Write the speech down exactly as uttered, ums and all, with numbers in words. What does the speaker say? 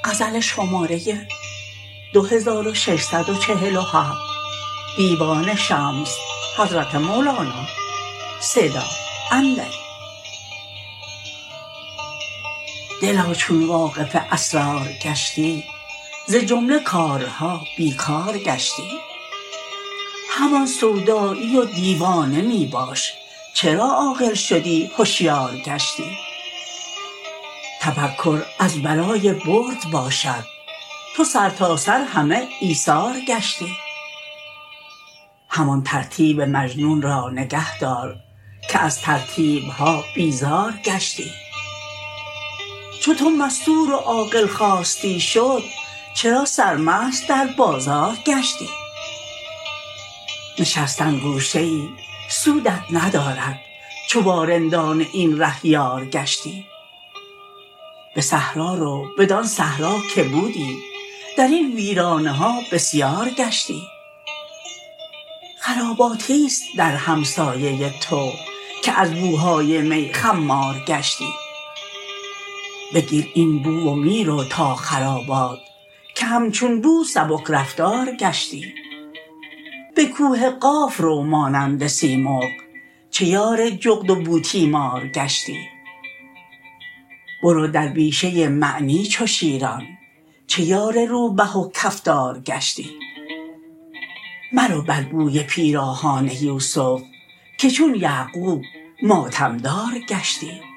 غزل شماره دو هزار و ششصد و چهل و هفت دیوان شمس حضرت مولانا صدا اندری. دلا چون واقف اسرار گشتی، ز جمله کارها بیکار گشتی. همان سودایی و دیوانه می باش، چرا عاقل شدی هشیار گشتی. تفکر از برای برد باشد، تو سرتاسر همه ایثار گشتی. همان ترتیب مجنون را نگه دار، که از ترتیبها بیزار گشتی. چو تو مستور و عاقل خواستی شد، چرا سرمست در بازار گشتی. نشستن گوشه ای سودت ندارد، چو با رندان این ره یار گشتی. به صحرا رو بدان صحرا که بودی، در این ویرانه ها بسیار گشتی. خراباتی است در همسایه تو، که از بوهای می خمار گشتی. بگیر این بو و می رو تا خرابات، که همچون بو سبک رفتار گشتی. به کوه قاف رو مانند سیمرغ، چه یار جغد و بوتیمار گشتی. برو در بیشه معنی چو شیران، چه یار روبه و کفتار گشتی. مرو بر بوی پیراهان یوسف، که چون یعقوب ماتم دار گشتی.